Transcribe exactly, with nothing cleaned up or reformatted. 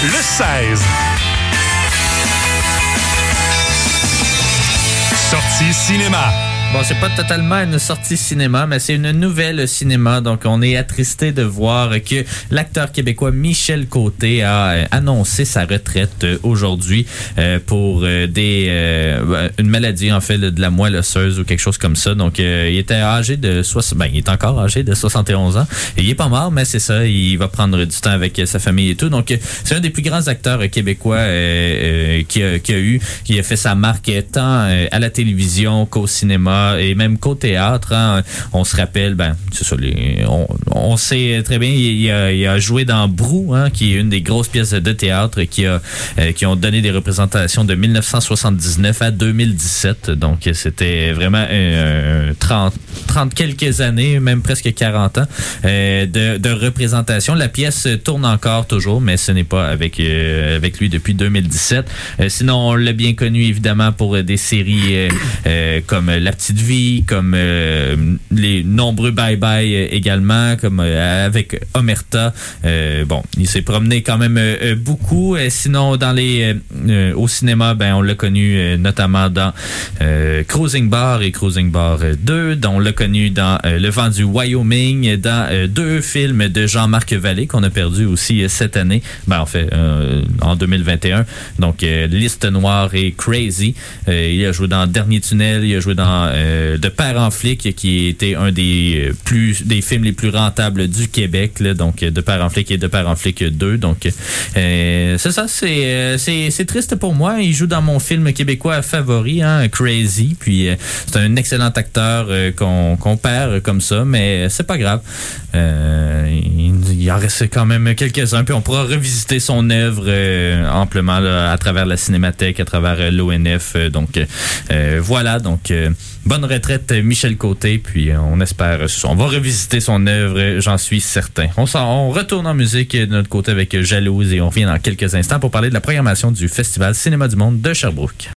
le seize. Sortie cinéma. Bon, c'est pas totalement une sortie cinéma, mais c'est une nouvelle cinéma. Donc, on est attristé de voir que l'acteur québécois Michel Côté a annoncé sa retraite aujourd'hui euh, pour euh, des euh, une maladie, en fait, de la moelle osseuse ou quelque chose comme ça. Donc, euh, il était âgé de soixante, ben, il est encore âgé de soixante et onze ans. Et il est pas mort, mais c'est ça, il va prendre du temps avec sa famille et tout. Donc, c'est un des plus grands acteurs québécois euh, euh, qui a, qui a eu, qui a fait sa marque tant euh, à la télévision qu'au cinéma et même qu'au théâtre. Hein. On se rappelle, ben, c'est ça, les, on, on sait très bien, il, il, a, il a joué dans Brou, hein, qui est une des grosses pièces de théâtre qui a euh, qui ont donné des représentations de dix-neuf cent soixante-dix-neuf à deux mille dix-sept. Donc, c'était vraiment euh, trente, trente quelques années, même presque quarante ans euh, de, de représentation. La pièce tourne encore toujours, mais ce n'est pas avec euh, avec lui depuis deux mille dix-sept. Euh, sinon, on l'a bien connu, évidemment, pour des séries euh, euh, comme La Petite Vie, comme euh, les nombreux Bye Bye euh, également, comme euh, avec Omerta. Euh, bon, il s'est promené quand même euh, beaucoup. Euh, sinon, dans les euh, au cinéma, ben on l'a connu euh, notamment dans euh, Cruising Bar et Cruising Bar deux, dont on l'a connu dans euh, Le Vent du Wyoming, dans euh, deux films de Jean-Marc Vallée qu'on a perdu aussi euh, cette année. Ben en fait, euh, en deux mille vingt et un. Donc, euh, Liste Noire et Crazy. Euh, il a joué dans Dernier Tunnel, il a joué dans euh, de Père en flic, qui était un des plus des films les plus rentables du Québec, là, donc De Père en flic et De Père en flic deux. Donc euh, c'est ça, c'est, euh, c'est c'est triste pour moi. Il joue dans mon film québécois favori, hein, Crazy. Puis euh, c'est un excellent acteur euh, qu'on qu'on perd comme ça, mais c'est pas grave. Euh, il, il en reste quand même quelques-uns, puis on pourra revisiter son œuvre euh, amplement là, à travers la Cinémathèque, à travers euh, l'O N F. Euh, donc euh, voilà, donc euh, bonne retraite Michel Côté, puis euh, on espère, on va revisiter son œuvre, j'en suis certain. On, s'en, on retourne en musique de notre côté avec Jalouse et on revient dans quelques instants pour parler de la programmation du Festival Cinéma du Monde de Sherbrooke.